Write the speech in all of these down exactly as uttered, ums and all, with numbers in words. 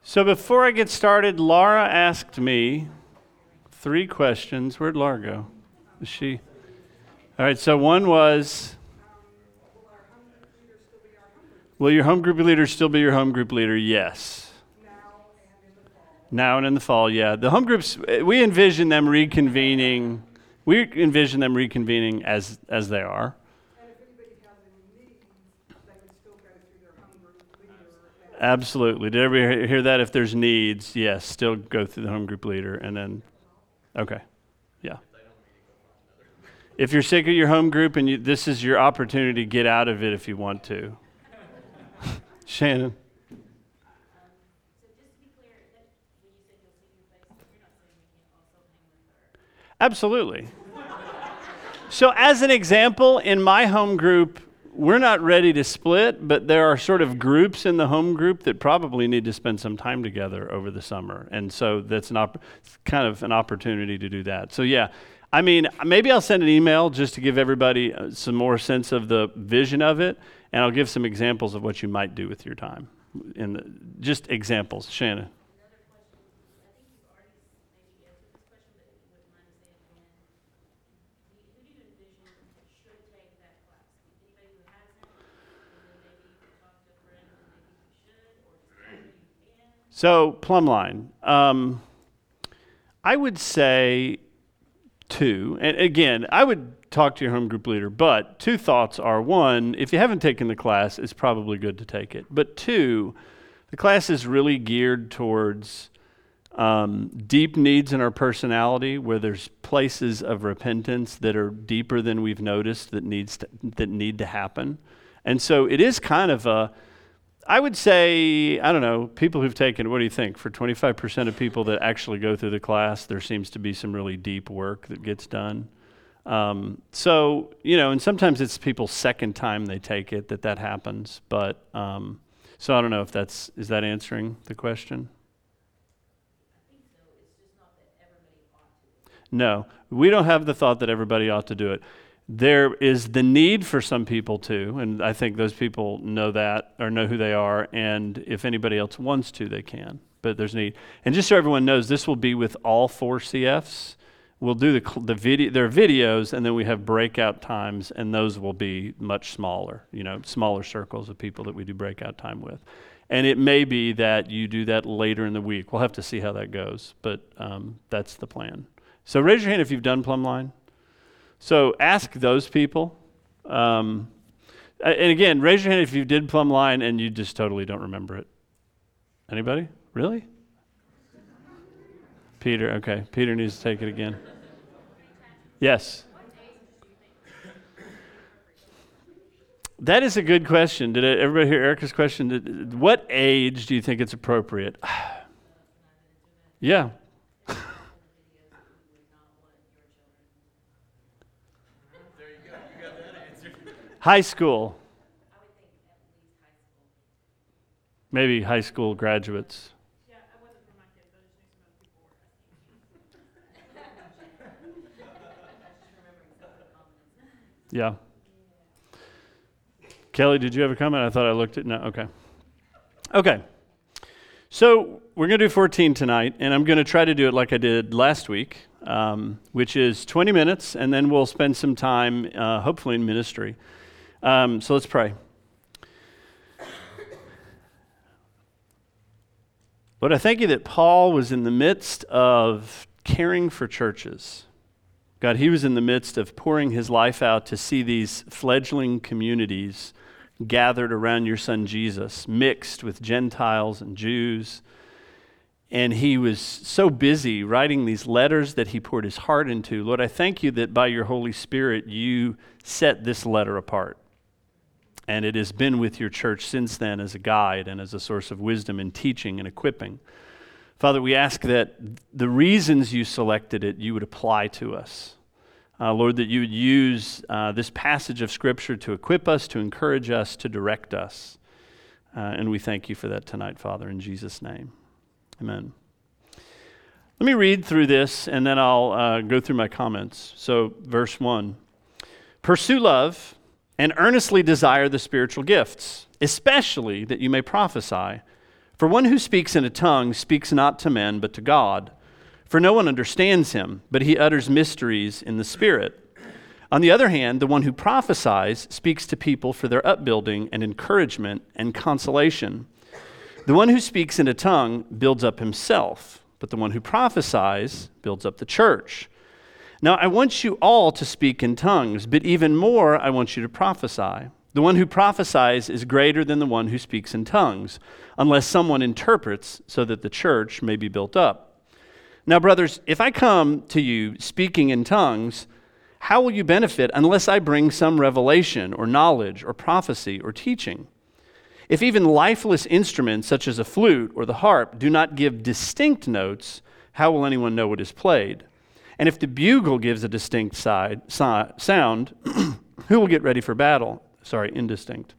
So before I get started, Laura asked me three questions. Where'd Laura go? Is she? All right, so one was, will your home group leader still be your home group leader? Yes. Now and in the fall, yeah. The home groups, we envision them reconvening. We envision them reconvening as as they are. And if anybody has any needs, they would still go through their home group leader. Absolutely. Did everybody hear that? If there's needs, yes, still go through the home group leader, and then, okay, yeah. If you're sick of your home group and you, this is your opportunity to get out of it if you want to. Shannon. Absolutely. So as an example, in my home group, we're not ready to split, but there are sort of groups in the home group that probably need to spend some time together over the summer. And so that's an op- kind of an opportunity to do that. So yeah, I mean, maybe I'll send an email just to give everybody some more sense of the vision of it, and I'll give some examples of what you might do with your time. In the, just examples. Shannon. So, Plumline, um, I would say two, and again, I would talk to your home group leader, but two thoughts are, one, if you haven't taken the class, it's probably good to take it. But two, the class is really geared towards um, deep needs in our personality, where there's places of repentance that are deeper than we've noticed that needs to, that need to happen. And so it is kind of a, I would say, I don't know, people who've taken, what do you think? For twenty-five percent of people that actually go through the class, there seems to be some really deep work that gets done. Um, so, you know, and sometimes it's people's second time they take it that that happens. But, um, so I don't know if that's, is that answering the question? I think so. It's just not that everybody ought to. No, we don't have the thought that everybody ought to do it. There is the need for some people to, and I think those people know that or know who they are, and if anybody else wants to, they can, but there's need. And just so everyone knows, this will be with all four C Fs. We'll do the the video, there are videos, and then we have breakout times, and those will be much smaller, you know, smaller circles of people that we do breakout time with. And it may be that you do that later in the week. We'll have to see how that goes, but um, that's the plan. So raise your hand if you've done Plumline. So ask those people. Um, and again, raise your hand if you did Plumline and you just totally don't remember it. Anybody? Really? Peter, okay. Peter needs to take it again. Yes. That is a good question. Did everybody hear Erica's question? Did, what age do you think it's appropriate? Yeah. High school. I would think at least high school. Maybe high school graduates. Yeah, I wasn't for my kids, I just knew some people were. Just remembering some of the comments. Yeah. Kelly, did you have a comment? I thought I looked at, no, okay. Okay. So we're going to do fourteen tonight, and I'm going to try to do it like I did last week, um, which is twenty minutes, and then we'll spend some time, uh, hopefully in ministry. Um, so let's pray. Lord, I thank you that Paul was in the midst of caring for churches. God, he was in the midst of pouring his life out to see these fledgling communities gathered around your son Jesus, mixed with Gentiles and Jews. And he was so busy writing these letters that he poured his heart into. Lord, I thank you that by your Holy Spirit, you set this letter apart. And it has been with your church since then as a guide and as a source of wisdom and teaching and equipping. Father, we ask that the reasons you selected it, you would apply to us. Uh, Lord, that you would use uh, this passage of Scripture to equip us, to encourage us, to direct us. Uh, and we thank you for that tonight, Father, in Jesus' name. Amen. Let me read through this, and then I'll uh, go through my comments. So, verse one. Pursue love and earnestly desire the spiritual gifts, especially that you may prophesy. For one who speaks in a tongue speaks not to men, but to God. For no one understands him, but he utters mysteries in the Spirit. On the other hand, the one who prophesies speaks to people for their upbuilding and encouragement and consolation. The one who speaks in a tongue builds up himself, but the one who prophesies builds up the church. Now I want you all to speak in tongues, but even more I want you to prophesy. The one who prophesies is greater than the one who speaks in tongues, unless someone interprets so that the church may be built up. Now, brothers, if I come to you speaking in tongues, how will you benefit unless I bring some revelation or knowledge or prophecy or teaching? If even lifeless instruments such as a flute or the harp do not give distinct notes, how will anyone know what is played? And if the bugle gives a distinct side, si- sound, who will get ready for battle? Sorry, indistinct.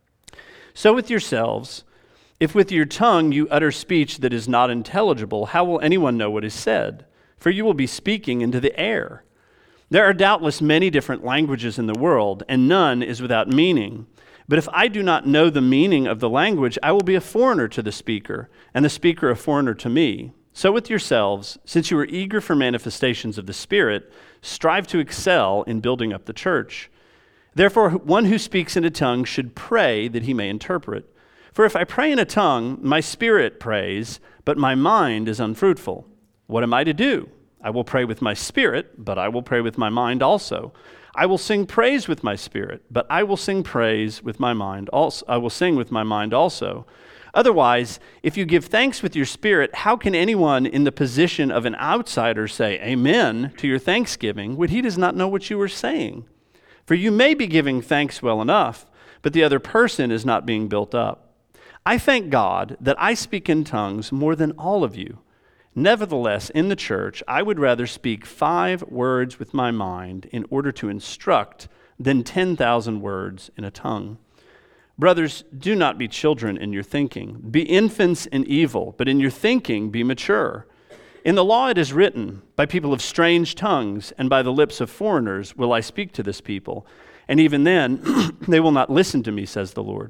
So with yourselves, if with your tongue you utter speech that is not intelligible, how will anyone know what is said? For you will be speaking into the air. There are doubtless many different languages in the world, and none is without meaning. But if I do not know the meaning of the language, I will be a foreigner to the speaker, and the speaker a foreigner to me. So with yourselves, since you are eager for manifestations of the Spirit, strive to excel in building up the church. Therefore, one who speaks in a tongue should pray that he may interpret. For if I pray in a tongue, my spirit prays, but my mind is unfruitful. What am I to do? I will pray with my spirit, but I will pray with my mind also. I will sing praise with my spirit, but I will sing praise with my mind also. I will sing with my mind also. Otherwise, if you give thanks with your spirit, how can anyone in the position of an outsider say amen to your thanksgiving when he does not know what you are saying? For you may be giving thanks well enough, but the other person is not being built up. I thank God that I speak in tongues more than all of you. Nevertheless, in the church, I would rather speak five words with my mind in order to instruct than ten thousand words in a tongue. Brothers, do not be children in your thinking. Be infants in evil, but in your thinking be mature. In the law it is written, by people of strange tongues and by the lips of foreigners will I speak to this people. And even then, they will not listen to me, says the Lord.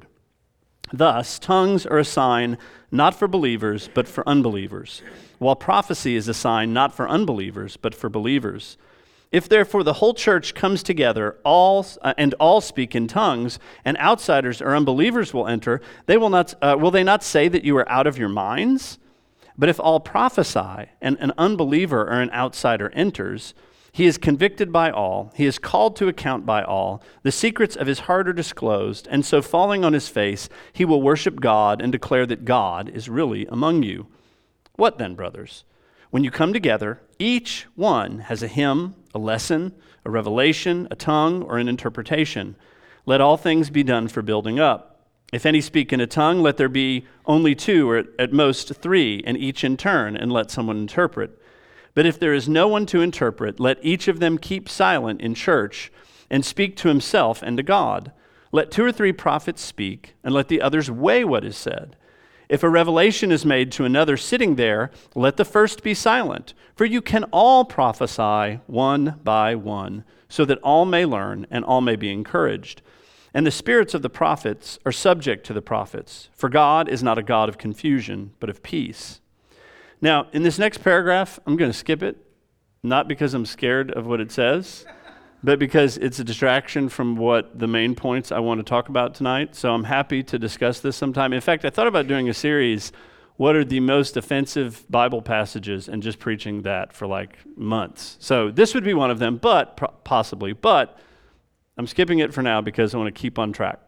Thus, tongues are a sign not for believers, but for unbelievers, while prophecy is a sign not for unbelievers, but for believers. If therefore the whole church comes together, all uh, and all speak in tongues, and outsiders or unbelievers will enter, they will not. Uh, will they not say that you are out of your minds? But if all prophesy, and an unbeliever or an outsider enters, he is convicted by all, he is called to account by all, the secrets of his heart are disclosed, and so falling on his face, he will worship God and declare that God is really among you. What then, brothers? When you come together, each one has a hymn, a lesson, a revelation, a tongue, or an interpretation. Let all things be done for building up. If any speak in a tongue, let there be only two, or at most three, and each in turn, and let someone interpret. But if there is no one to interpret, let each of them keep silent in church, and speak to himself and to God. Let two or three prophets speak, and let the others weigh what is said. If a revelation is made to another sitting there, let the first be silent. For you can all prophesy one by one, so that all may learn and all may be encouraged. And the spirits of the prophets are subject to the prophets, for God is not a God of confusion, but of peace. Now, in this next paragraph, I'm going to skip it, not because I'm scared of what it says, but because it's a distraction from what the main points I want to talk about tonight. So I'm happy to discuss this sometime. In fact, I thought about doing a series, what are the most offensive Bible passages, and just preaching that for like months. So this would be one of them, but possibly, but I'm skipping it for now because I want to keep on track.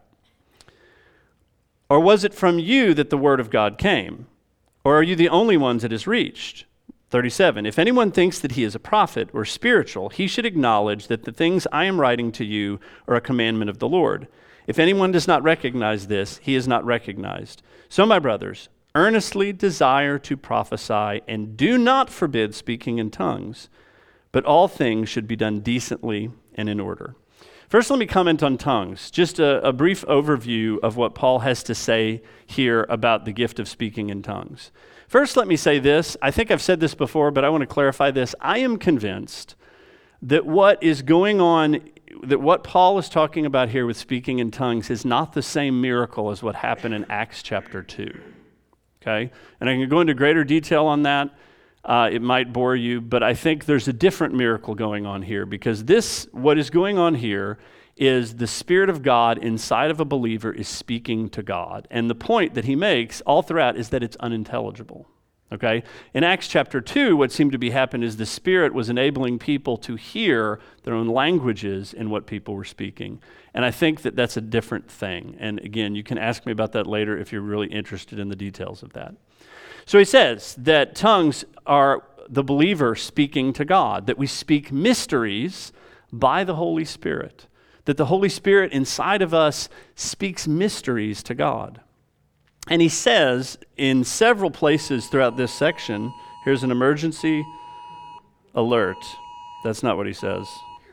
Or was it from you that the word of God came? Or are you the only ones it has reached? thirty-seven, if anyone thinks that he is a prophet or spiritual, he should acknowledge that the things I am writing to you are a commandment of the Lord. If anyone does not recognize this, he is not recognized. So, my brothers, earnestly desire to prophesy, and do not forbid speaking in tongues, but all things should be done decently and in order. First, let me comment on tongues. Just a, a brief overview of what Paul has to say here about the gift of speaking in tongues. First, let me say this. I think I've said this before, but I want to clarify this. I am convinced that what is going on, that what Paul is talking about here with speaking in tongues is not the same miracle as what happened in Acts chapter two. okay? And I can go into greater detail on that. Uh, it might bore you, but I think there's a different miracle going on here, because this, what is going on here is the Spirit of God inside of a believer is speaking to God. And the point that he makes all throughout is that it's unintelligible. Okay? In Acts chapter two, what seemed to be happening is the Spirit was enabling people to hear their own languages in what people were speaking. And I think that that's a different thing. And again, you can ask me about that later if you're really interested in the details of that. So he says that tongues are the believer speaking to God, that we speak mysteries by the Holy Spirit, that the Holy Spirit inside of us speaks mysteries to God. And he says in several places throughout this section, here's an emergency alert. That's not what he says.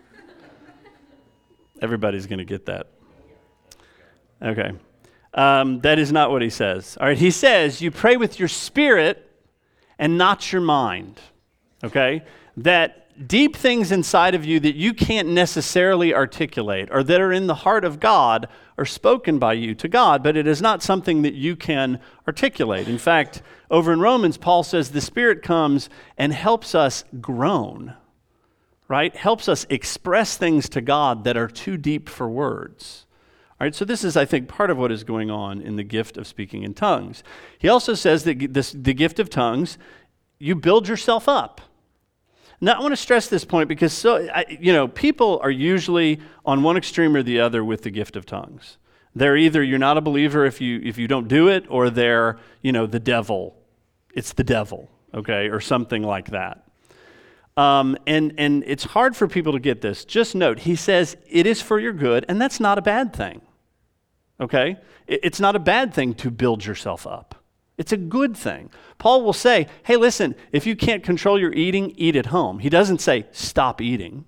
Everybody's going to get that. Okay. Um, that is not what he says. All right, he says you pray with your spirit and not your mind. Okay? That deep things inside of you that you can't necessarily articulate or that are in the heart of God are spoken by you to God, but it is not something that you can articulate. In fact, over in Romans, Paul says the Spirit comes and helps us groan, right? Helps us express things to God that are too deep for words. All right, so this is, I think, part of what is going on in the gift of speaking in tongues. He also says that this, the gift of tongues, you build yourself up. Now, I want to stress this point because, so I, you know, people are usually on one extreme or the other with the gift of tongues. They're either you're not a believer if you if you don't do it, or they're, you know, the devil. It's the devil, okay, or something like that. Um, and and it's hard for people to get this. Just note, he says it is for your good, and that's not a bad thing, okay? It, it's not a bad thing to build yourself up. It's a good thing. Paul will say, hey, listen, if you can't control your eating, eat at home. He doesn't say, stop eating.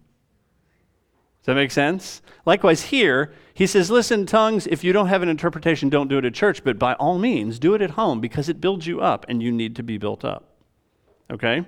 Does that make sense? Likewise here, he says, listen, tongues, if you don't have an interpretation, don't do it at church, but by all means, do it at home because it builds you up and you need to be built up. Okay?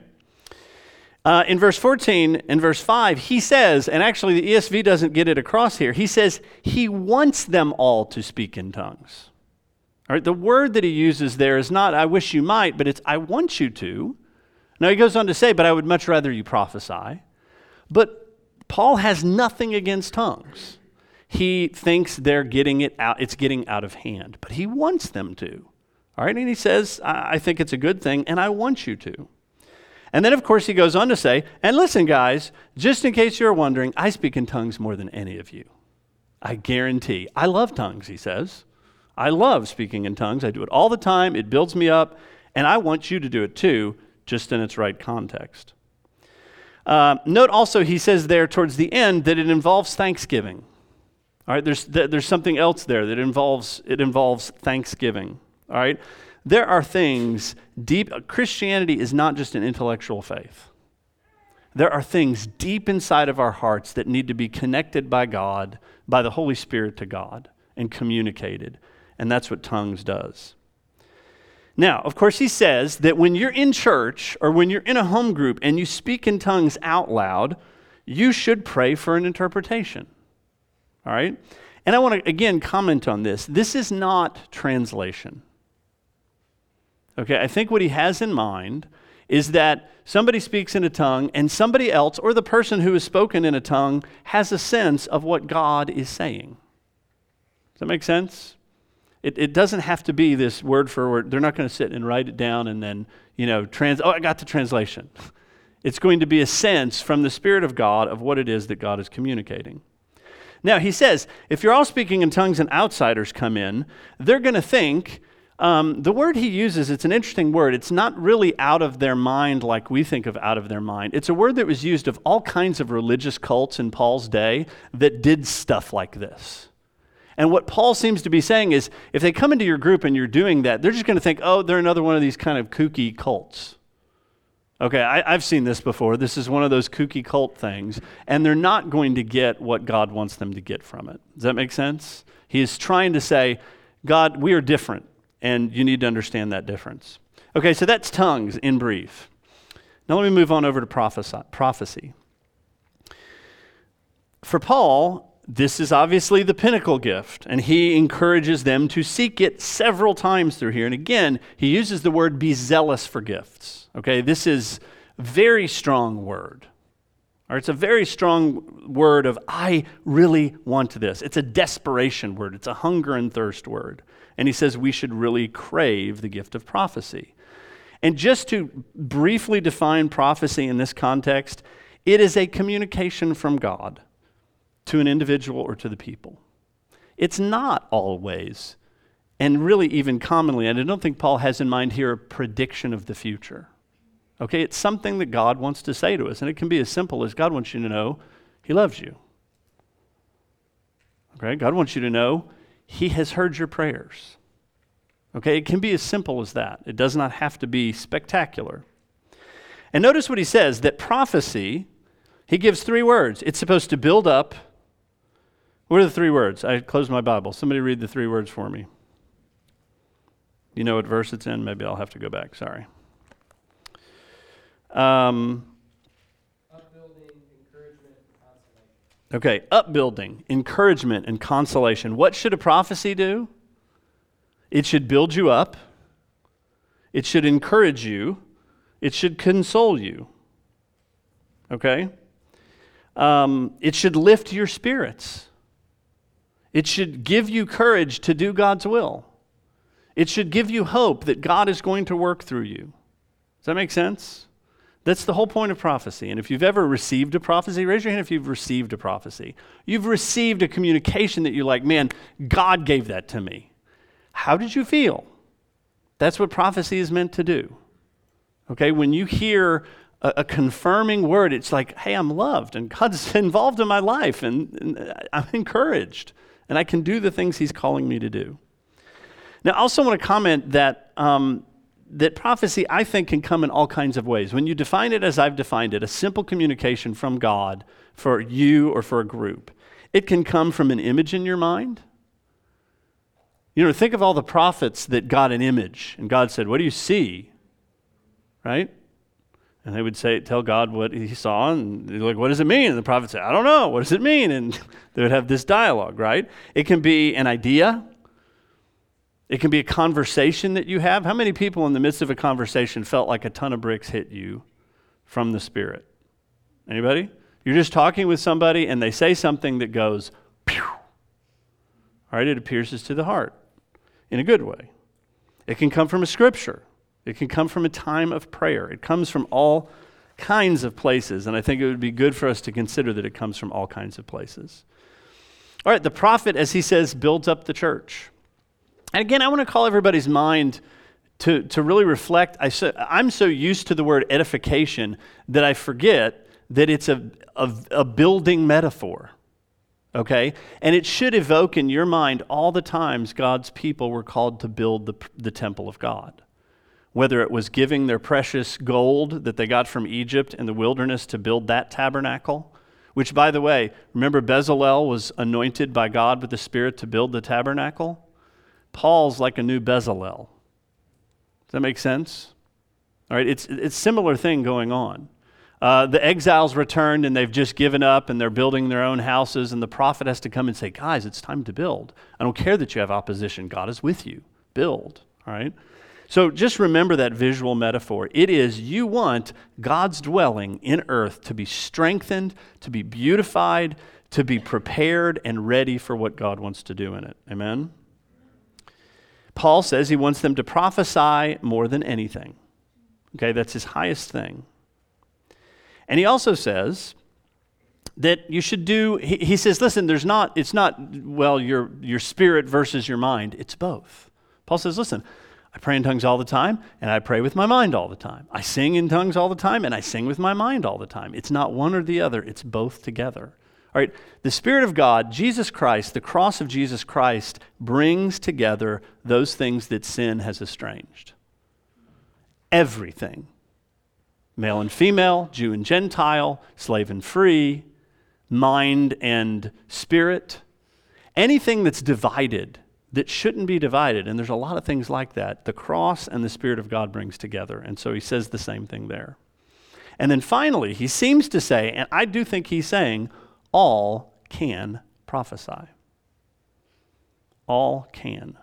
Uh, in verse fourteen and verse five, he says, and actually the E S V doesn't get it across here, he says, he wants them all to speak in tongues. All right, the word that he uses there is not, I wish you might, but it's, I want you to. Now he goes on to say, but I would much rather you prophesy. But Paul has nothing against tongues. He thinks they're getting it out, it's getting out of hand, but he wants them to. All right, and he says, I, I think it's a good thing, and I want you to. And then, of course, he goes on to say, and listen, guys, just in case you're wondering, I speak in tongues more than any of you. I guarantee. I love tongues, he says. I love speaking in tongues. I do it all the time. It builds me up, and I want you to do it too, just in its right context. Uh, note also, he says there towards the end that it involves thanksgiving. All right, there's there's something else there that involves it involves thanksgiving. All right, there are things deep. Christianity is not just an intellectual faith. There are things deep inside of our hearts that need to be connected by God, by the Holy Spirit to God, and communicated. And that's what tongues does. Now, of course, he says that when you're in church or when you're in a home group and you speak in tongues out loud, you should pray for an interpretation. All right? And I want to, again, comment on this. This is not translation. Okay, I think what he has in mind is that somebody speaks in a tongue and somebody else, or the person who has spoken in a tongue, has a sense of what God is saying. Does that make sense? It, it doesn't have to be this word for word. They're not going to sit and write it down and then, you know, trans. Oh, I got the translation. It's going to be a sense from the Spirit of God of what it is that God is communicating. Now, he says, if you're all speaking in tongues and outsiders come in, they're going to think, um, the word he uses, it's an interesting word. It's not really out of their mind like we think of out of their mind. It's a word that was used of all kinds of religious cults in Paul's day that did stuff like this. And what Paul seems to be saying is, if they come into your group and you're doing that, they're just going to think, oh, they're another one of these kind of kooky cults. Okay, I, I've seen this before. This is one of those kooky cult things. And they're not going to get what God wants them to get from it. Does that make sense? He is trying to say, God, we are different, and you need to understand that difference. Okay, so that's tongues in brief. Now let me move on over to prophecy. For Paul, this is obviously the pinnacle gift, and he encourages them to seek it several times through here. And again, he uses the word be zealous for gifts. Okay, this is a very strong word. Or it's a very strong word of, I really want this. It's a desperation word. It's a hunger and thirst word. And he says we should really crave the gift of prophecy. And just to briefly define prophecy in this context, it is a communication from God to an individual or to the people. It's not always, and really even commonly, and I don't think Paul has in mind here a prediction of the future. Okay, it's something that God wants to say to us, and it can be as simple as God wants you to know he loves you. Okay, God wants you to know he has heard your prayers. Okay, it can be as simple as that. It does not have to be spectacular. And notice what he says, that prophecy, he gives three words. It's supposed to build up. What are the three words? I closed my Bible. Somebody read the three words for me. You know what verse it's in? Maybe I'll have to go back. Sorry. Um, upbuilding, encouragement, and consolation. Okay, upbuilding, encouragement, and consolation. What should a prophecy do? It should build you up. It should encourage you. It should console you. Okay? Um, it should lift your spirits. It should give you courage to do God's will. It should give you hope that God is going to work through you. Does that make sense? That's the whole point of prophecy. And if you've ever received a prophecy, raise your hand if you've received a prophecy. You've received a communication that you're like, man, God gave that to me. How did you feel? That's what prophecy is meant to do. Okay, when you hear a, a confirming word, it's like, hey, I'm loved and God's involved in my life and, and I'm encouraged and I can do the things he's calling me to do. Now, I also want to comment that um, that prophecy, I think, can come in all kinds of ways. When you define it as I've defined it, a simple communication from God for you or for a group, it can come from an image in your mind. You know, think of all the prophets that got an image, and God said, what do you see? Right? And they would say, tell God what he saw, and they're like, what does it mean? And the prophet said, I don't know, what does it mean? And they would have this dialogue, right? It can be an idea. It can be a conversation that you have. How many people in the midst of a conversation felt like a ton of bricks hit you from the Spirit? Anybody? You're just talking with somebody and they say something that goes, pew. All right, it pierces to the heart in a good way. It can come from a scripture. It can come from a time of prayer. It comes from all kinds of places, and I think it would be good for us to consider that it comes from all kinds of places. All right, the prophet, as he says, builds up the church. And again, I want to call everybody's mind to, to really reflect. I so, I'm so used to the word edification that I forget that it's a, a, a building metaphor, okay? And it should evoke in your mind all the times God's people were called to build the, the temple of God. Whether it was giving their precious gold that they got from Egypt in the wilderness to build that tabernacle, which, by the way, remember Bezalel was anointed by God with the Spirit to build the tabernacle? Paul's like a new Bezalel. Does that make sense? All right, it's it's similar thing going on. Uh, the exiles returned and they've just given up and they're building their own houses, and the prophet has to come and say, guys, it's time to build. I don't care that you have opposition. God is with you. Build, all right? So just remember that visual metaphor. It is you want God's dwelling in earth to be strengthened, to be beautified, to be prepared and ready for what God wants to do in it. Amen? Paul says he wants them to prophesy more than anything. Okay, that's his highest thing. And he also says that you should do, he, he says, listen, there's not, it's not, well, your, your spirit versus your mind. It's both. Paul says, listen, I pray in tongues all the time, and I pray with my mind all the time. I sing in tongues all the time, and I sing with my mind all the time. It's not one or the other. It's both together. All right, the Spirit of God, Jesus Christ, the cross of Jesus Christ, brings together those things that sin has estranged. Everything. Male and female, Jew and Gentile, slave and free, mind and spirit. Anything that's divided that shouldn't be divided, and there's a lot of things like that, the cross and the Spirit of God brings together. And so he says the same thing there. And then finally, he seems to say, and I do think he's saying, all can prophesy. All can.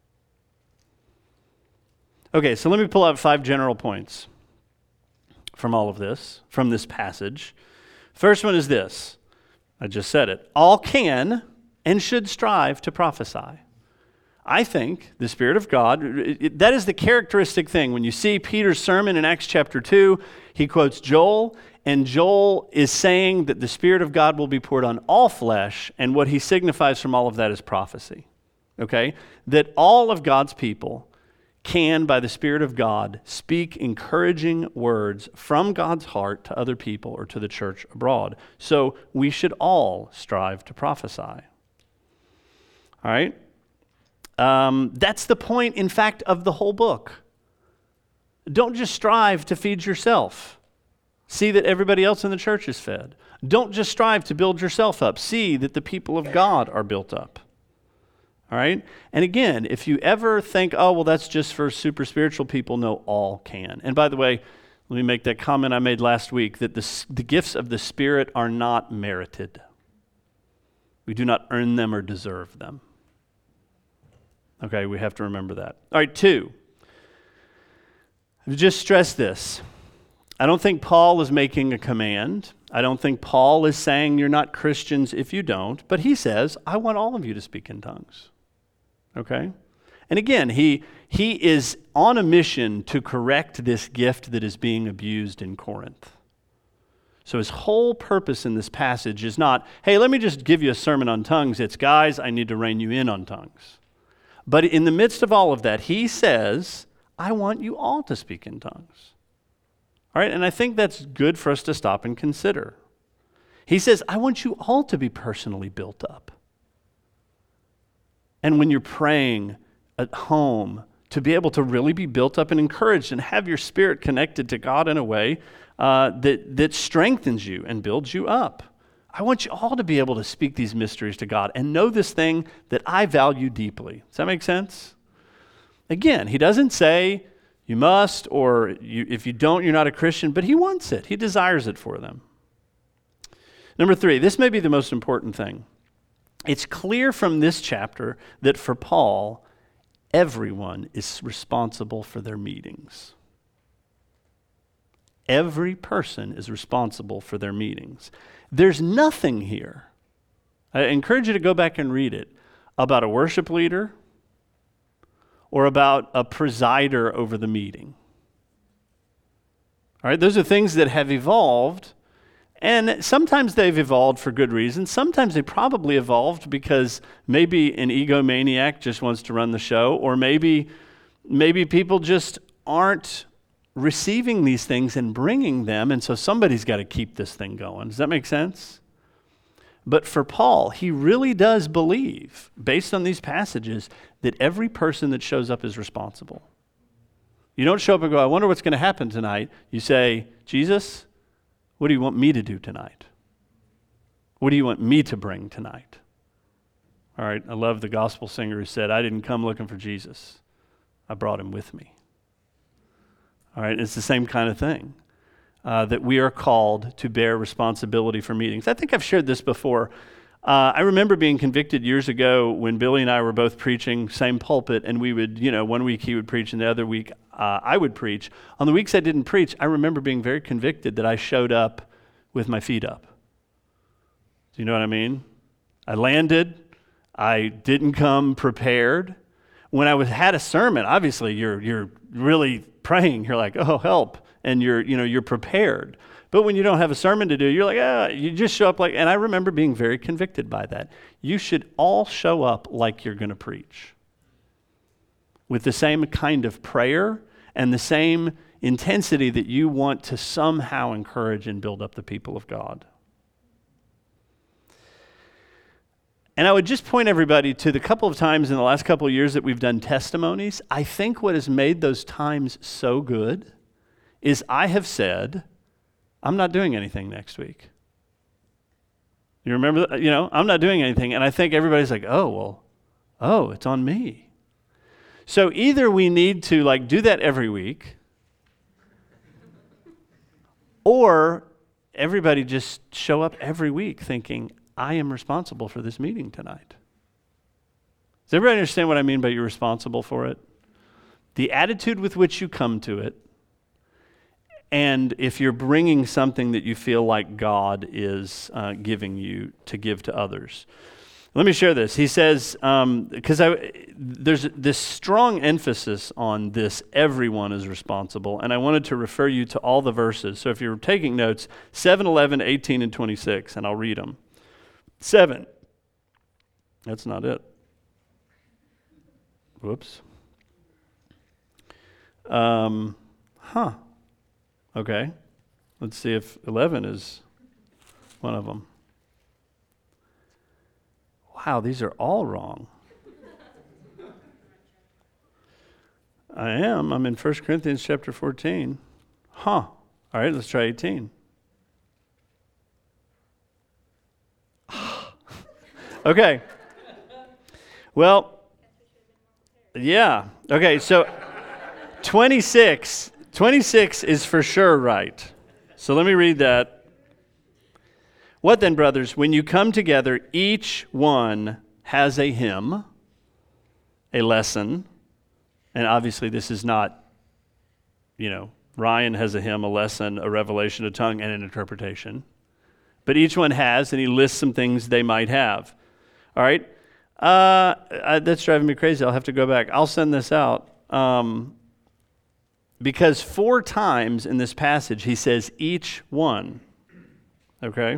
Okay, so let me pull out five general points from all of this, from this passage. First one is this. I just said it. All can and should strive to prophesy. I think the Spirit of God, it, it, that is the characteristic thing. When you see Peter's sermon in Acts chapter two, he quotes Joel, and Joel is saying that the Spirit of God will be poured on all flesh, and what he signifies from all of that is prophecy. Okay? That all of God's people can, by the Spirit of God, speak encouraging words from God's heart to other people or to the church abroad. So we should all strive to prophesy. All right? Um, that's the point, in fact, of the whole book. Don't just strive to feed yourself. See that everybody else in the church is fed. Don't just strive to build yourself up. See that the people of God are built up. All right? And again, if you ever think, oh, well, that's just for super spiritual people, no, all can. And by the way, let me make that comment I made last week, that the, the gifts of the Spirit are not merited. We do not earn them or deserve them. Okay, we have to remember that. All right, two. Just stress this. I don't think Paul is making a command. I don't think Paul is saying you're not Christians if you don't, but he says, I want all of you to speak in tongues. Okay? And again, he he is on a mission to correct this gift that is being abused in Corinth. So his whole purpose in this passage is not, hey, let me just give you a sermon on tongues. It's, guys, I need to rein you in on tongues. But in the midst of all of that, he says, I want you all to speak in tongues. All right, and I think that's good for us to stop and consider. He says, I want you all to be personally built up. And when you're praying at home, to be able to really be built up and encouraged and have your spirit connected to God in a way uh, that, that strengthens you and builds you up. I want you all to be able to speak these mysteries to God and know this thing that I value deeply. Does that make sense? Again, he doesn't say you must, or you, if you don't, you're not a Christian, but he wants it. He desires it for them. Number three, this may be the most important thing. It's clear from this chapter that for Paul, everyone is responsible for their meetings. Every person is responsible for their meetings. There's nothing here, I encourage you to go back and read it, about a worship leader or about a presider over the meeting. All right, those are things that have evolved, and sometimes they've evolved for good reasons. Sometimes they probably evolved because maybe an egomaniac just wants to run the show, or maybe maybe people just aren't receiving these things and bringing them, and so somebody's got to keep this thing going. Does that make sense? But for Paul, he really does believe, based on these passages, that every person that shows up is responsible. You don't show up and go, I wonder what's going to happen tonight. You say, Jesus, what do you want me to do tonight? What do you want me to bring tonight? All right, I love the gospel singer who said, I didn't come looking for Jesus. I brought him with me. All right, it's the same kind of thing, uh, that we are called to bear responsibility for meetings. I think I've shared this before. Uh, I remember being convicted years ago when Billy and I were both preaching, same pulpit, and we would, you know, one week he would preach and the other week uh, I would preach. On the weeks I didn't preach, I remember being very convicted that I showed up with my feet up. Do you know what I mean? I landed. I didn't come prepared. When I was had a sermon, obviously you're you're really praying. You're like, oh, help, and you're you know you're prepared. But when you don't have a sermon to do, you're like, ah, you just show up like. And I remember being very convicted by that. You should all show up like you're going to preach, with the same kind of prayer and the same intensity that you want to somehow encourage and build up the people of God. And I would just point everybody to the couple of times in the last couple of years that we've done testimonies. I think what has made those times so good is I have said, I'm not doing anything next week. You remember that? You know, I'm not doing anything. And I think everybody's like, oh, well, oh, it's on me. So either we need to like do that every week, or everybody just show up every week thinking, I am responsible for this meeting tonight. Does everybody understand what I mean by you're responsible for it? The attitude with which you come to it, and if you're bringing something that you feel like God is uh, giving you to give to others. Let me share this. He says, because um, there's this strong emphasis on this, everyone is responsible, and I wanted to refer you to all the verses. So if you're taking notes, seven, eleven, eighteen, and twenty-six, and I'll read them. seven. That's not it. Whoops. Um, huh. Okay. Let's see if eleven is one of them. Wow, these are all wrong. I am. I'm in First Corinthians chapter fourteen. Huh. All right, let's try eighteen. Okay. Well, yeah. Okay, so twenty-six. twenty-six is for sure right. So let me read that. What then, brothers, when you come together, each one has a hymn, a lesson, and obviously this is not, you know, Ryan has a hymn, a lesson, a revelation, a tongue, and an interpretation. But each one has, and he lists some things they might have. All right? Uh, uh, that's driving me crazy. I'll have to go back. I'll send this out. Um, because four times in this passage he says each one. Okay?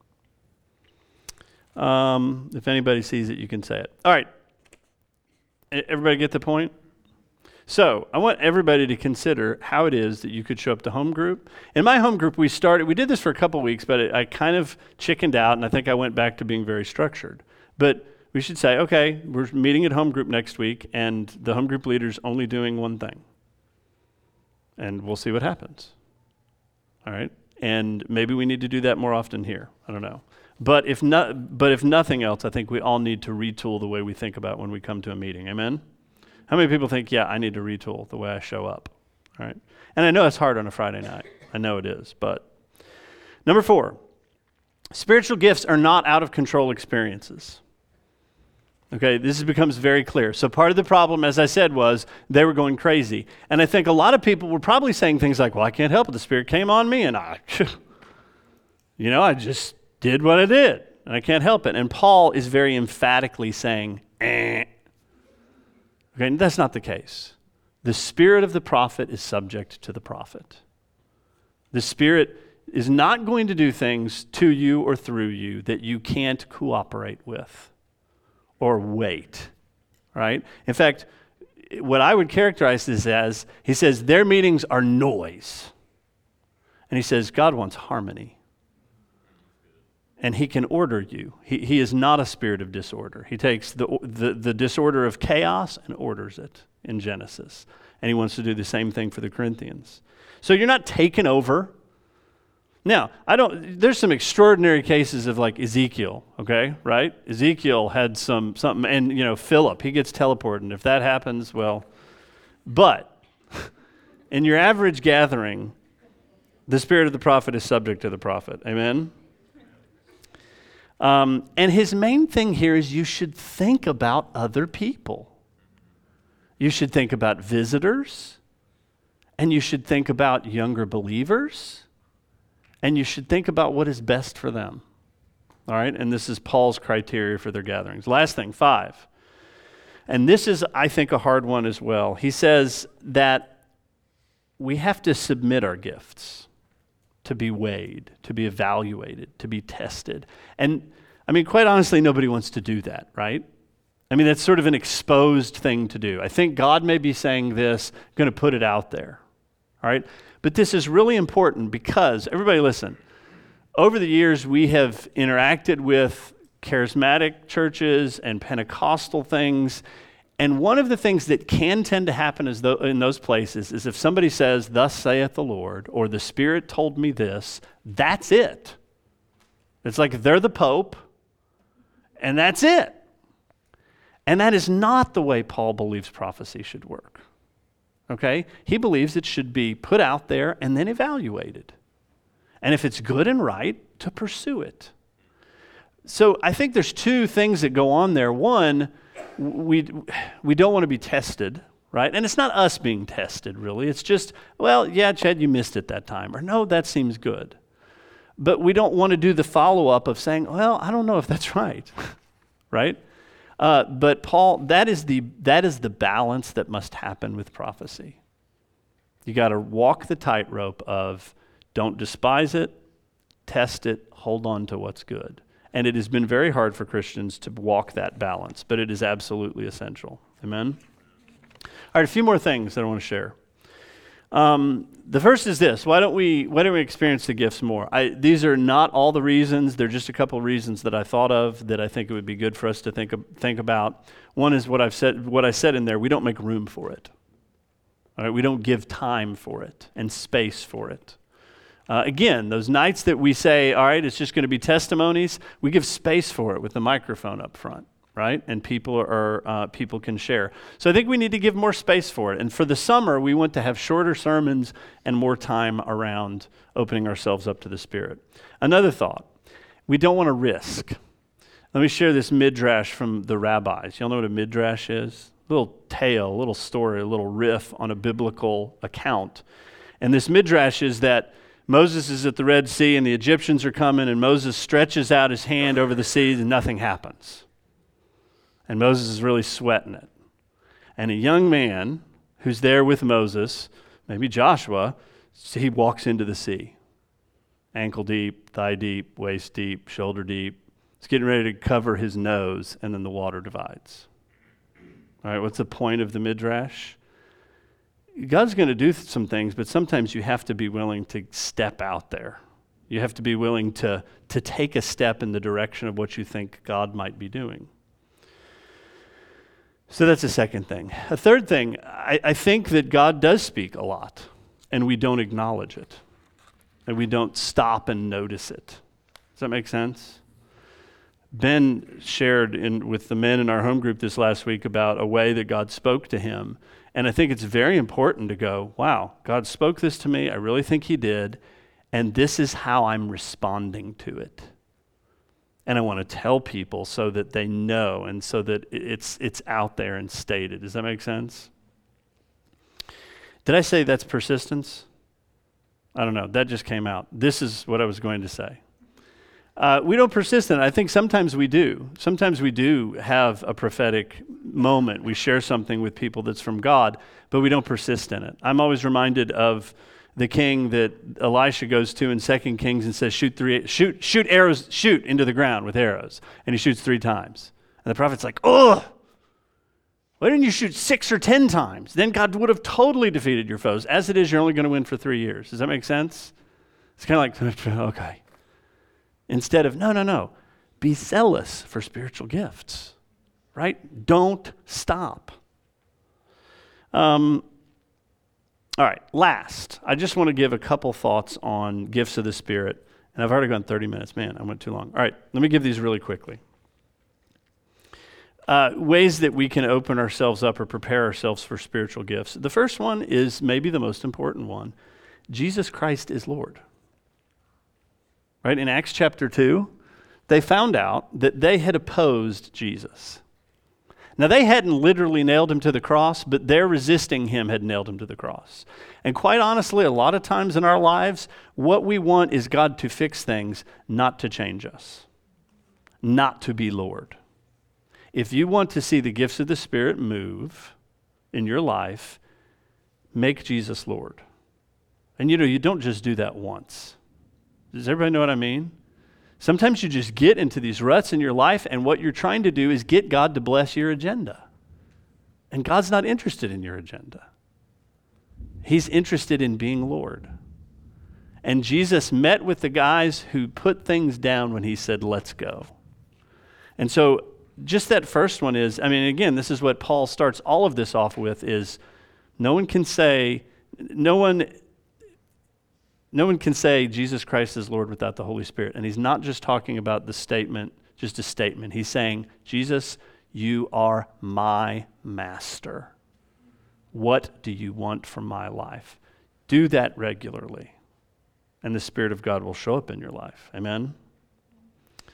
Um, if anybody sees it, you can say it. All right. Everybody get the point? So I want everybody to consider how it is that you could show up to home group. In my home group, we started, we did this for a couple weeks, but it, I kind of chickened out, and I think I went back to being very structured. But we should say, okay, we're meeting at home group next week, and the home group leader's only doing one thing. And we'll see what happens. All right? And maybe we need to do that more often here. I don't know. But if not, but if nothing else, I think we all need to retool the way we think about when we come to a meeting. Amen? How many people think, yeah, I need to retool the way I show up? All right? And I know it's hard on a Friday night. I know it is. But number four, spiritual gifts are not out of control experiences. Okay, this becomes very clear. So part of the problem, as I said, was they were going crazy. And I think a lot of people were probably saying things like, well, I can't help it. The Spirit came on me, and I, you know, I just did what I did, and I can't help it. And Paul is very emphatically saying, eh. Okay, and that's not the case. The spirit of the prophet is subject to the prophet. The Spirit is not going to do things to you or through you that you can't cooperate with or wait, right? In fact, what I would characterize this as, he says, their meetings are noise. And he says, God wants harmony. And he can order you. He, he is not a spirit of disorder. He takes the, the, the disorder of chaos and orders it in Genesis. And he wants to do the same thing for the Corinthians. So you're not taken over. Now, I don't, there's some extraordinary cases of like Ezekiel, okay, right? Ezekiel had some, something, and you know, Philip, he gets teleported. And if that happens, well, but in your average gathering, the spirit of the prophet is subject to the prophet. Amen? Um, and his main thing here is you should think about other people. You should think about visitors, and you should think about younger believers, and you should think about what is best for them. All right? And this is Paul's criteria for their gatherings. Last thing, five. And this is, I think, a hard one as well. He says that we have to submit our gifts to be weighed, to be evaluated, to be tested. And I mean, quite honestly, nobody wants to do that, right? I mean, that's sort of an exposed thing to do. I think God may be saying this, going to put it out there, all right? But this is really important because, everybody listen, over the years we have interacted with charismatic churches and Pentecostal things, and one of the things that can tend to happen is th- in those places is if somebody says, thus saith the Lord, or the Spirit told me this, that's it. It's like they're the Pope, and that's it. And that is not the way Paul believes prophecy should work. Okay? He believes it should be put out there and then evaluated. And if it's good and right, to pursue it. So I think there's two things that go on there. One, we we don't want to be tested, right? And it's not us being tested, really. It's just, well, yeah, Chad, you missed it that time. Or no, that seems good. But we don't want to do the follow-up of saying, well, I don't know if that's right, right? Uh, but Paul, that is the that is the balance that must happen with prophecy. You got to walk the tightrope of don't despise it, test it, hold on to what's good. And it has been very hard for Christians to walk that balance, but it is absolutely essential. Amen? All right, a few more things that I want to share. Um, the first is this. Why don't we why don't we experience the gifts more? I, these are not all the reasons. They're just a couple of reasons that I thought of that I think it would be good for us to think think about. One is what I've said. What I said in there. We don't make room for it. All right, we don't give time for it and space for it. Uh, again, those nights that we say, all right, it's just going to be testimonies, we give space for it with the microphone up front, right? And people are uh, people can share. So I think we need to give more space for it. And for the summer, we want to have shorter sermons and more time around opening ourselves up to the Spirit. Another thought, we don't want to risk. Let me share this midrash from the rabbis. Y'all know what a midrash is? A little tale, a little story, a little riff on a biblical account. And this midrash is that Moses is at the Red Sea and the Egyptians are coming, and Moses stretches out his hand over the sea and nothing happens. And Moses is really sweating it. And a young man who's there with Moses, maybe Joshua, he walks into the sea. Ankle deep, thigh deep, waist deep, shoulder deep. He's getting ready to cover his nose, and then the water divides. All right, what's the point of the midrash? God's going to do some things, but sometimes you have to be willing to step out there. You have to be willing to, to take a step in the direction of what you think God might be doing. So that's the second thing. A third thing, I, I think that God does speak a lot, and we don't acknowledge it, and we don't stop and notice it. Does that make sense? Ben shared in, with the men in our home group this last week about a way that God spoke to him. And I think it's very important to go, wow, God spoke this to me. I really think he did. And this is how I'm responding to it. And I want to tell people so that they know and so that it's it's out there and stated. Does that make sense? Did I say that's persistence? I don't know. That just came out. This is what I was going to say. Uh, we don't persist in it. I think sometimes we do. Sometimes we do have a prophetic moment. We share something with people that's from God, but we don't persist in it. I'm always reminded of the king that Elisha goes to in Second Kings and says, shoot three, shoot, shoot arrows, shoot into the ground with arrows. And he shoots three times. And the prophet's like, oh, why didn't you shoot six or ten times? Then God would have totally defeated your foes. As it is, you're only going to win for three years. Does that make sense? It's kind of like, okay. Instead of, no, no, no, be zealous for spiritual gifts, right? Don't stop. Um, all right, last, I just want to give a couple thoughts on gifts of the Spirit. And I've already gone thirty minutes. Man, I went too long. All right, let me give these really quickly. Uh, ways that we can open ourselves up or prepare ourselves for spiritual gifts. The first one is maybe the most important one. Jesus Christ is Lord. Right, in Acts chapter two, they found out that they had opposed Jesus. Now, they hadn't literally nailed him to the cross, but their resisting him had nailed him to the cross. And quite honestly, a lot of times in our lives, what we want is God to fix things, not to change us, not to be Lord. If you want to see the gifts of the Spirit move in your life, make Jesus Lord. And you know, you don't just do that once. Does everybody know what I mean? Sometimes you just get into these ruts in your life, and what you're trying to do is get God to bless your agenda. And God's not interested in your agenda. He's interested in being Lord. And Jesus met with the guys who put things down when he said, let's go. And so just that first one is, I mean, again, this is what Paul starts all of this off with is no one can say, no one... No one can say Jesus Christ is Lord without the Holy Spirit. And he's not just talking about the statement, just a statement. He's saying, Jesus, you are my master. What do you want from my life? Do that regularly, and the Spirit of God will show up in your life. Amen?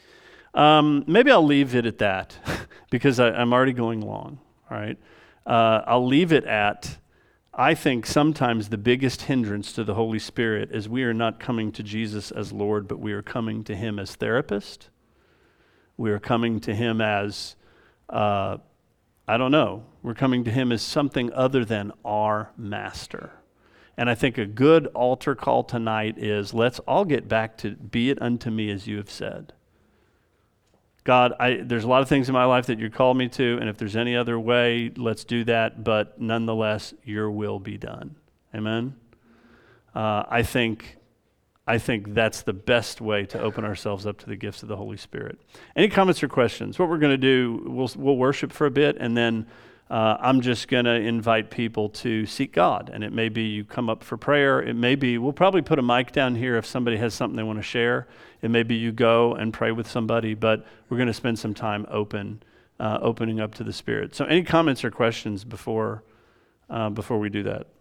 Um, maybe I'll leave it at that because I, I'm already going long, all right? Uh, I'll leave it at, I think sometimes the biggest hindrance to the Holy Spirit is we are not coming to Jesus as Lord, but we are coming to him as therapist. We are coming to him as, uh, I don't know, we're coming to him as something other than our master. And I think a good altar call tonight is, let's all get back to be it unto me as you have said. God, I, there's a lot of things in my life that you called me to, and if there's any other way, let's do that, but nonetheless, your will be done. Amen? Uh, I think I think that's the best way to open ourselves up to the gifts of the Holy Spirit. Any comments or questions? What we're going to do, we'll, we'll worship for a bit, and then uh, I'm just going to invite people to seek God. And it may be you come up for prayer. It may be, we'll probably put a mic down here if somebody has something they want to share. It may be you go and pray with somebody, but we're going to spend some time open, uh, opening up to the Spirit. So any comments or questions before uh, before we do that?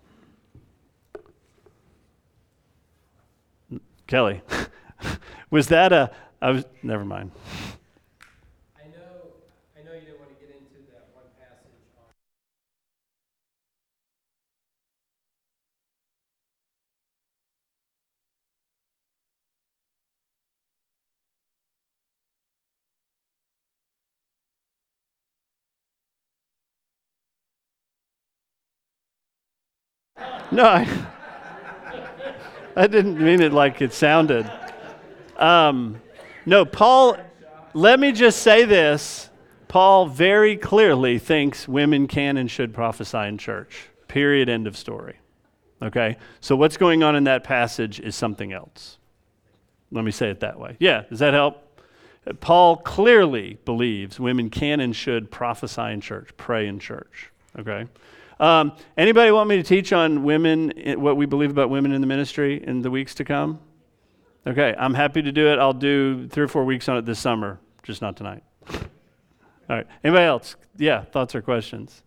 Kelly, was that a, I was, never mind. I know, I know you didn't want to get into that one passage on. No, I, I didn't mean it like it sounded. Um, no, Paul, let me just say this. Paul very clearly thinks women can and should prophesy in church. Period, end of story. Okay? So what's going on in that passage is something else. Let me say it that way. Yeah, does that help? Paul clearly believes women can and should prophesy in church, pray in church. Okay? Um, anybody want me to teach on women, what we believe about women in the ministry in the weeks to come? Okay, I'm happy to do it. I'll do three or four weeks on it this summer, just not tonight. All right, anybody else? Yeah, thoughts or questions?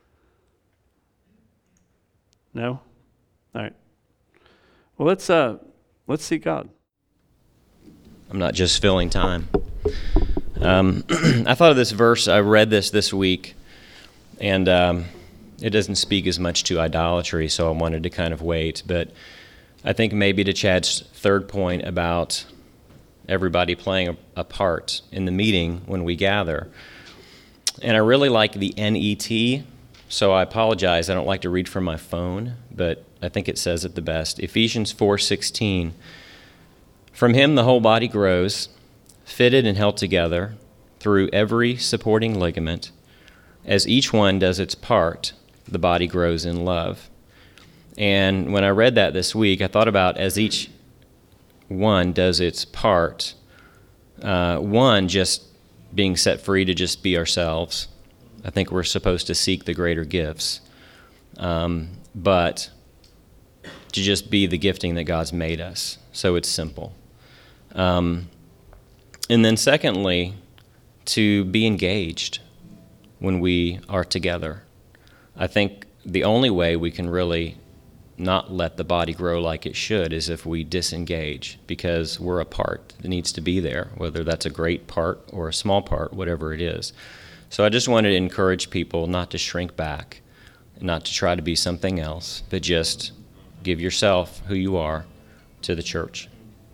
No? All right. Well, let's uh, let's seek God. I'm not just filling time. Um, I thought of this verse. I read this this week, and um, it doesn't speak as much to idolatry, so I wanted to kind of wait. But I think maybe to Chad's third point about everybody playing a, a part in the meeting when we gather. And I really like the N E T, so I apologize. I don't like to read from my phone, but I think it says it the best. Ephesians four sixteen. From him the whole body grows, fitted and held together through every supporting ligament. As each one does its part, the body grows in love. And when I read that this week, I thought about as each one does its part, uh, one just being set free to just be ourselves. I think we're supposed to seek the greater gifts, um, but to just be the gifting that God's made us. So it's simple. Um, and then secondly, to be engaged when we are together. I think the only way we can really not let the body grow like it should is if we disengage, because we're a part that needs to be there, whether that's a great part or a small part, whatever it is. So I just wanted to encourage people not to shrink back, not to try to be something else, but just give yourself who you are to the church.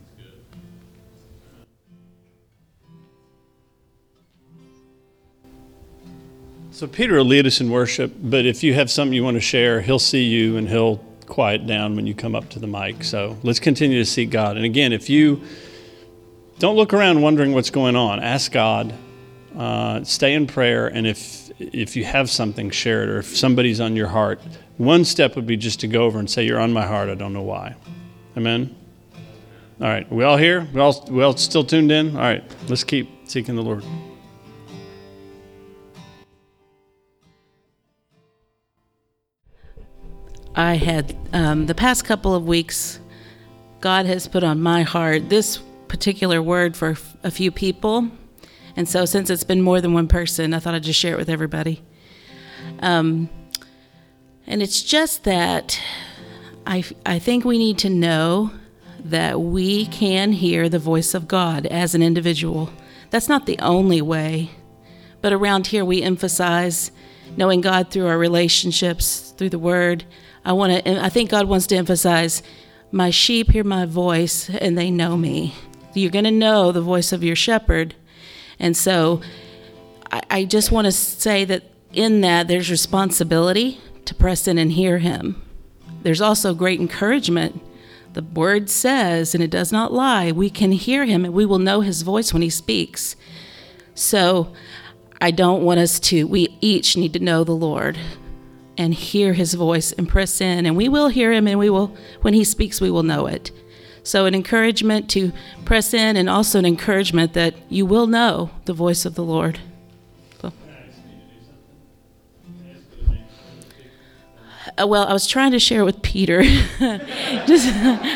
So Peter will lead us in worship, but if you have something you want to share, he'll see you and he'll quiet down when you come up to the mic. So let's continue to seek God. And again, if you don't look around wondering what's going on, ask God, uh, stay in prayer, and if if you have something, share it, or if somebody's on your heart, one step would be just to go over and say, you're on my heart, I don't know why. Amen? All right, are we all here? We all, we all still tuned in? All right, let's keep seeking the Lord. I had, um, the past couple of weeks, God has put on my heart this particular word for a few people. And so since it's been more than one person, I thought I'd just share it with everybody. Um, and it's just that I, I think we need to know that we can hear the voice of God as an individual. That's not the only way. But around here, we emphasize knowing God through our relationships, through the Word. I want to. I think God wants to emphasize, my sheep hear my voice, and they know me. You're going to know the voice of your shepherd. And so I, I just want to say that in that, there's responsibility to press in and hear him. There's also great encouragement. The Word says, and it does not lie, we can hear him and we will know his voice when he speaks. So I don't want us to, we each need to know the Lord and hear his voice and press in, and we will hear him, and we will, when he speaks, we will know it. So an encouragement to press in, and also an encouragement that you will know the voice of the Lord. So. Uh, well, I was trying to share with Peter. Just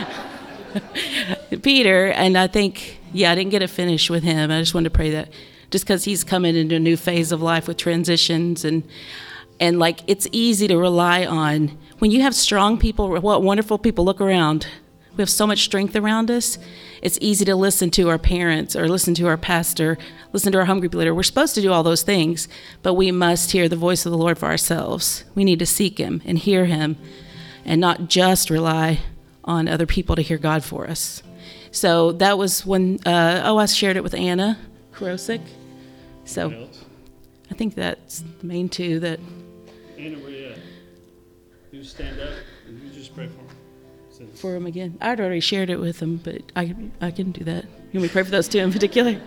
Peter, and I think, yeah, I didn't get a finish with him. I just wanted to pray that just because he's coming into a new phase of life with transitions, and and like it's easy to rely on. When you have strong people, what wonderful people, look around. We have so much strength around us. It's easy to listen to our parents or listen to our pastor, listen to our home group leader. We're supposed to do all those things, but we must hear the voice of the Lord for ourselves. We need to seek him and hear him and not just rely on other people to hear God for us. So that was when, uh, oh, I shared it with Anna Krosik. So I think that's the main two that. Anna, where you at? You stand up and you just pray for him. Since For him again. I'd already shared it with him, but I I can do that. You want me to pray for those two in particular?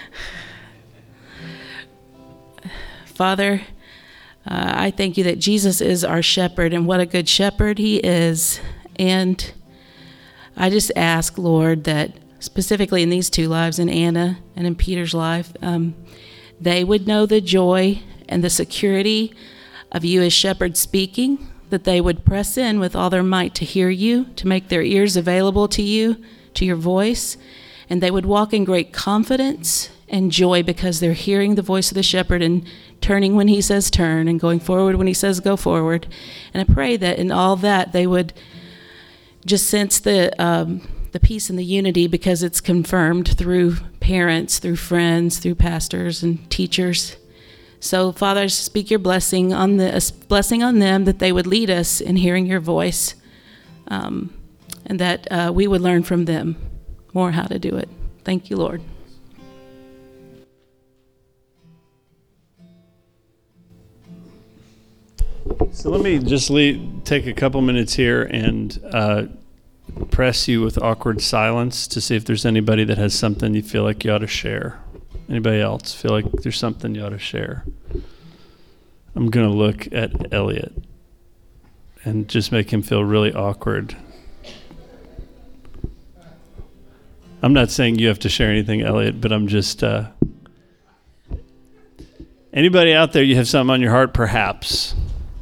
Father, uh, I thank you that Jesus is our shepherd, and what a good shepherd he is. And I just ask, Lord, that specifically in these two lives, in Anna and in Peter's life, um, they would know the joy and the security of you as shepherd speaking, that they would press in with all their might to hear you, to make their ears available to you, to your voice, and they would walk in great confidence and joy because they're hearing the voice of the shepherd and turning when he says turn and going forward when he says go forward. And I pray that in all that they would just sense the um, the peace and the unity, because it's confirmed through parents, through friends, through pastors and teachers. So, Father, I speak your blessing on the uh, blessing on them, that they would lead us in hearing your voice, um, and that uh, we would learn from them more how to do it. Thank you, Lord. So let me just leave, take a couple minutes here and uh, press you with awkward silence to see if there's anybody that has something you feel like you ought to share. Anybody else feel like there's something you ought to share? I'm going to look at Elliot and just make him feel really awkward. I'm not saying you have to share anything, Elliot, but I'm just... Uh, anybody out there, you have something on your heart, perhaps?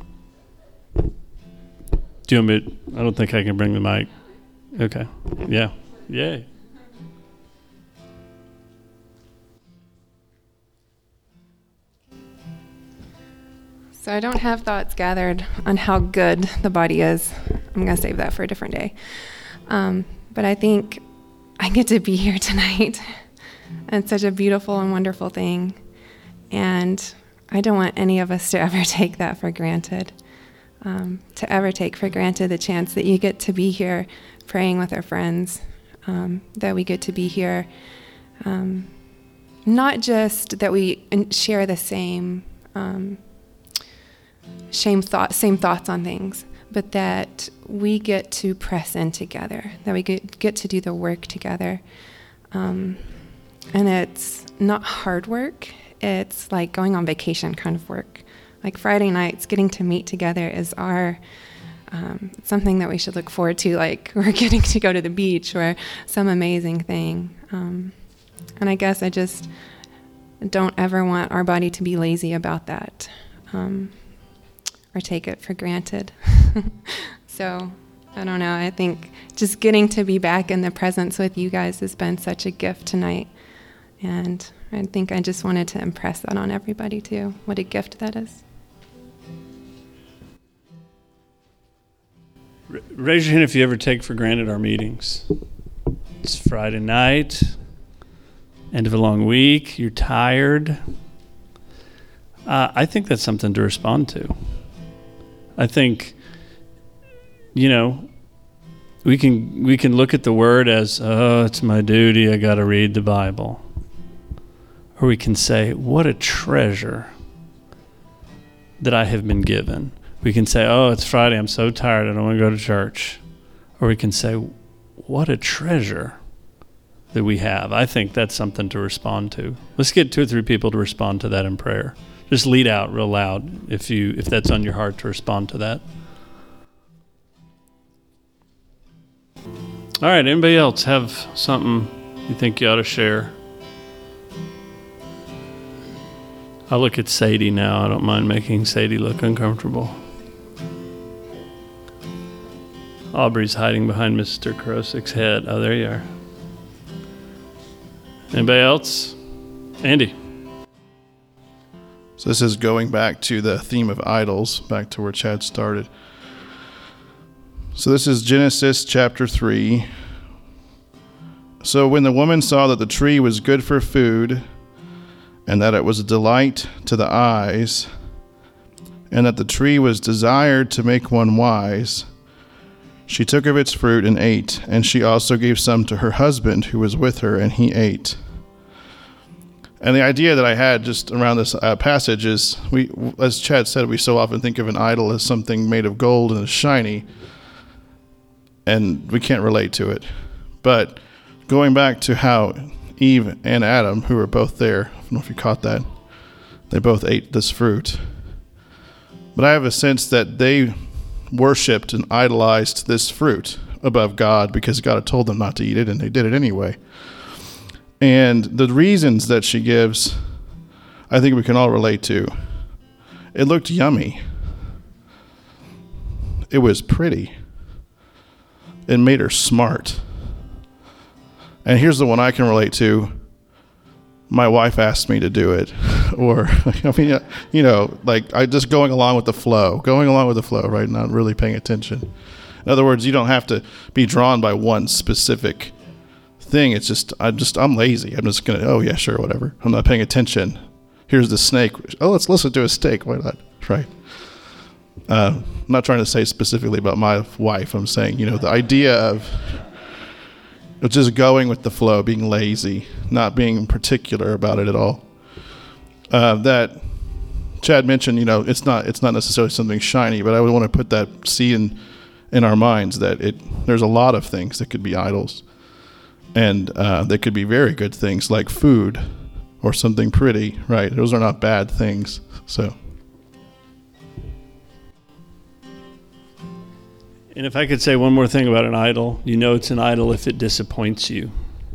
Do you want me to, I don't think I can bring the mic. Okay. Yeah. Yay. So I don't have thoughts gathered on how good the body is. I'm going to save that for a different day. Um, but I think I get to be here tonight. And it's such a beautiful and wonderful thing. And I don't want any of us to ever take that for granted. Um, to ever take for granted the chance that you get to be here praying with our friends, um, that we get to be here. Um, not just that we share the same um, Same thought, same thoughts on things, but that we get to press in together, that we get, get to do the work together. Um, and it's not hard work. It's like going on vacation kind of work. Like Friday nights, getting to meet together is our, um, something that we should look forward to, like we're getting to go to the beach or some amazing thing. Um, and I guess I just don't ever want our body to be lazy about that. Um, or take it for granted. So, I don't know, I think just getting to be back in the presence with you guys has been such a gift tonight. And I think I just wanted to impress that on everybody too, what a gift that is. Raise your hand if you ever take for granted our meetings. It's Friday night. end of a long week, you're tired. Uh, I think that's something to respond to. I think, you know, we can we can look at the word as, oh, it's my duty, I got to read the Bible. Or we can say, what a treasure that I have been given. We can say, oh, it's Friday, I'm so tired, I don't want to go to church. Or we can say, what a treasure that we have. I think that's something to respond to. Let's get two or three people to respond to that in prayer. Just lead out real loud if you if that's on your heart to respond to that. All right, anybody else have something you think you ought to share? I'll look at Sadie now. I don't mind making Sadie look uncomfortable. Aubrey's hiding behind Mister Krosik's head. Oh, there you are. Anybody else? Andy. So this is going back to the theme of idols, back to where Chad started. So this is Genesis chapter three. So when the woman saw that the tree was good for food, and that it was a delight to the eyes, and that the tree was desired to make one wise, she took of its fruit and ate, and she also gave some to her husband who was with her, and he ate. And the idea that I had just around this uh, passage is, we, as Chad said, we so often think of an idol as something made of gold and is shiny, and we can't relate to it. But going back to how Eve and Adam, who were both there, I don't know if you caught that, they both ate this fruit. But I have a sense that they worshipped and idolized this fruit above God because God had told them not to eat it, and they did it anyway. And the reasons that she gives, I think we can all relate to. It looked yummy. It was pretty. It made her smart. And here's the one I can relate to. My wife asked me to do it. Or, I mean, you know, like I just going along with the flow, going along with the flow, right? Not really paying attention. In other words, you don't have to be drawn by one specific thing. It's just, I just, I'm lazy. I'm just going to, oh yeah, sure, whatever. I'm not paying attention. Here's the snake. Oh, let's listen to a steak. Why not? Right. Uh, I'm not trying to say specifically about my wife. I'm saying, you know, the idea of just going with the flow, being lazy, not being particular about it at all. Uh, that Chad mentioned, you know, it's not it's not necessarily something shiny, but I would want to put that seed in, in our minds that it there's a lot of things that could be idols. And uh, they could be very good things like food or something pretty, right? Those are not bad things. So. And if I could say one more thing about an idol, you know it's an idol if it disappoints you.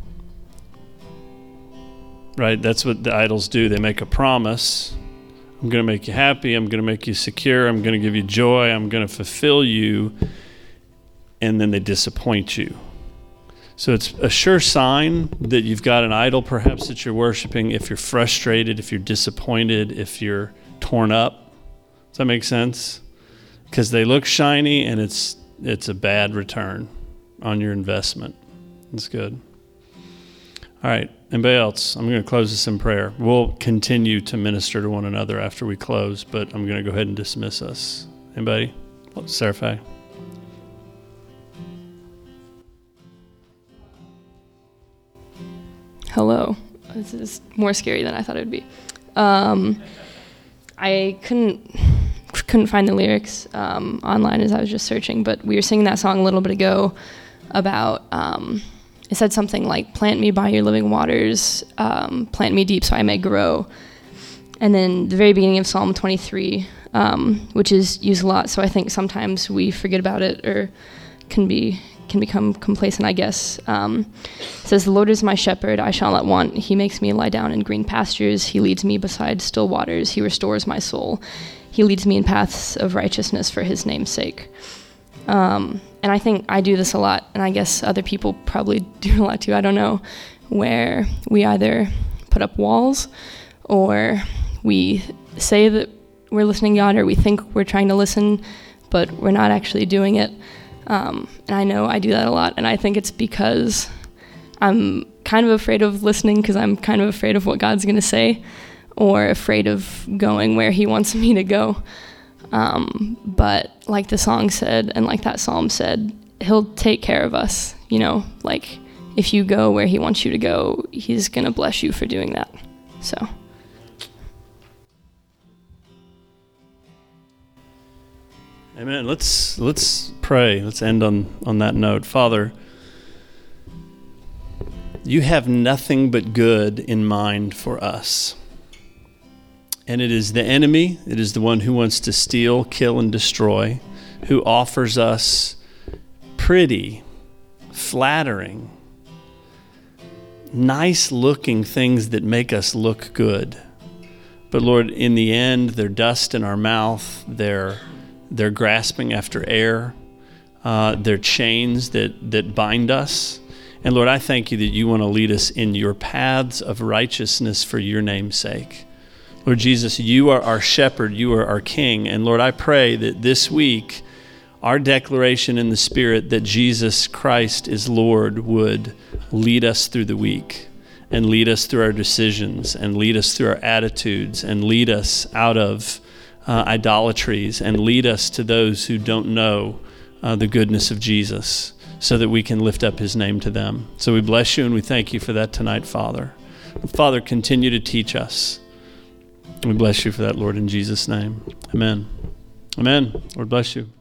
Right? That's what the idols do. They make a promise. I'm going to make you happy. I'm going to make you secure. I'm going to give you joy. I'm going to fulfill you. And then they disappoint you. So it's a sure sign that you've got an idol perhaps that you're worshiping if you're frustrated, if you're disappointed, if you're torn up. Does that make sense? Because they look shiny and it's it's a bad return on your investment. That's good. All right. Anybody else? I'm going to close this in prayer. We'll continue to minister to one another after we close, but I'm going to go ahead and dismiss us. Anybody? Seraphi? Hello. This is more scary than I thought it would be. Um, I couldn't couldn't find the lyrics um, online as I was just searching, but we were singing that song a little bit ago about, um, it said something like, plant me by your living waters, um, plant me deep so I may grow. And then the very beginning of Psalm twenty-three, um, which is used a lot, so I think sometimes we forget about it or can be can become complacent, I guess. Um, it says, the Lord is my shepherd, I shall not want. He makes me lie down in green pastures. He leads me beside still waters. He restores my soul. He leads me in paths of righteousness for his name's sake. Um, and I think I do this a lot, and I guess other people probably do a lot too, I don't know, where we either put up walls or we say that we're listening to God or we think we're trying to listen, but we're not actually doing it. Um, and I know I do that a lot, and I think it's because I'm kind of afraid of listening because I'm kind of afraid of what God's going to say, or afraid of going where he wants me to go. Um, but like the song said, and like that psalm said, he'll take care of us. You know, like if you go where he wants you to go, he's going to bless you for doing that. So. Amen. Let's let's pray. Let's end on, on that note. Father, you have nothing but good in mind for us. And it is the enemy, it is the one who wants to steal, kill, and destroy, who offers us pretty, flattering, nice-looking things that make us look good. But Lord, in the end, they're dust in our mouth, they're They're grasping after air. Uh, they're chains that, that bind us. And Lord, I thank you that you want to lead us in your paths of righteousness for your name's sake. Lord Jesus, you are our shepherd. You are our king. And Lord, I pray that this week, our declaration in the Spirit that Jesus Christ is Lord would lead us through the week, and lead us through our decisions, and lead us through our attitudes, and lead us out of Uh, idolatries, and lead us to those who don't know uh, the goodness of Jesus, so that we can lift up his name to them. So we bless you and we thank you for that tonight, Father. Father, continue to teach us. We bless you for that, Lord, in Jesus' name. Amen. Amen. Lord bless you.